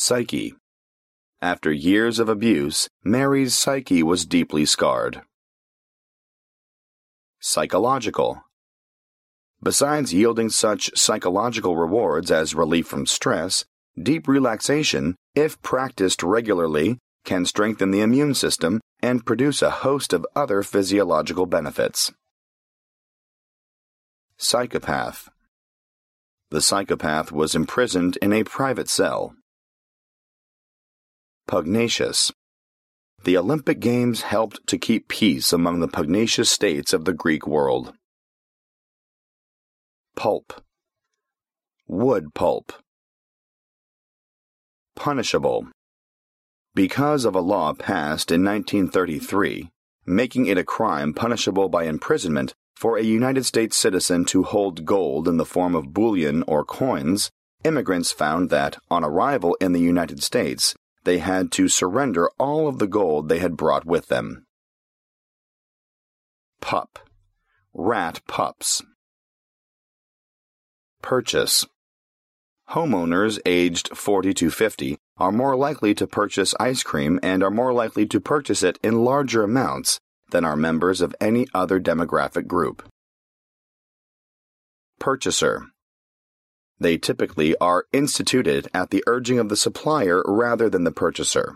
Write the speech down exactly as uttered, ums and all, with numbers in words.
Psyche. After years of abuse, Mary's psyche was deeply scarred. Psychological. Besides yielding such psychological rewards as relief from stress, deep relaxation, if practiced regularly, can strengthen the immune system and produce a host of other physiological benefits. Psychopath. The psychopath was imprisoned in a private cell. Pugnacious. The Olympic Games helped to keep peace among the pugnacious states of the Greek world. Pulp. Wood pulp. Punishable. Because of a law passed in nineteen thirty-three, making it a crime punishable by imprisonment for a United States citizen to hold gold in the form of bullion or coins, immigrants found that, on arrival in the United States, they had to surrender all of the gold they had brought with them. Pup. Rat pups. Purchase. Homeowners aged forty to fifty are more likely to purchase ice cream and are more likely to purchase it in larger amounts than are members of any other demographic group. Purchaser. They typically are instituted at the urging of the supplier rather than the purchaser.